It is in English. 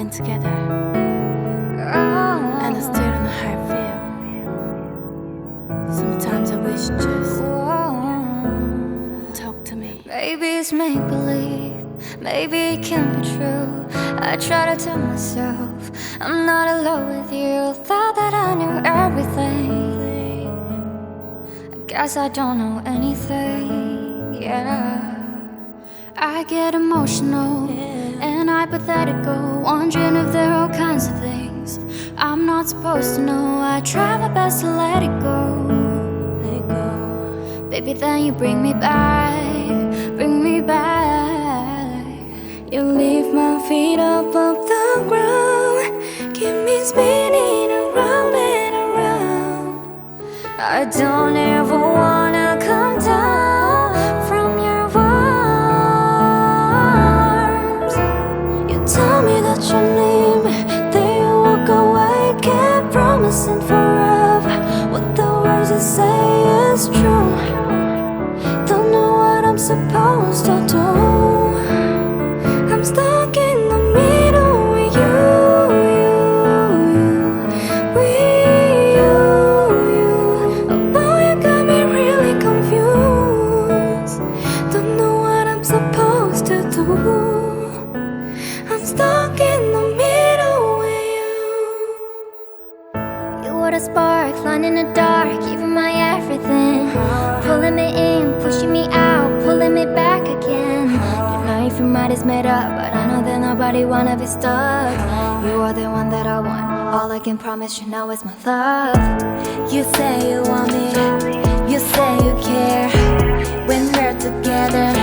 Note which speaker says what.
Speaker 1: lying together, and I still don't know how I feel. Sometimes I wish just talk to me.
Speaker 2: Maybe it's make-believe, maybe it can't be true. I try to tell myself I'm not alone with you. Thought that I knew everything, I guess I don't know anything, yeah. I get emotional and hypothetical, wondering if there are all kinds of things I'm not supposed to know. I try my best to let it go, baby, then you bring me back, bring me back. You leave my feet up off the ground, keep me spinning around and around. I don't ever wanna come down from your arms. You tell me that you need me, then you walk away, keep promising forever. What the words you say is true. Don't know what I'm supposed to do. I'm stuck in the middle with you, Oh boy, you got me really confused. Don't know what I'm supposed to do. I'm stuck in the middle with you. You were the spark, flying in the dark, giving my everything, pulling me in, pushing me out, pulling me back again. You know if your mind is made up, but I know that nobody wanna be stuck. You are the one that I want, all I can promise you now is my love. You say you want me, you say you care, when we're together,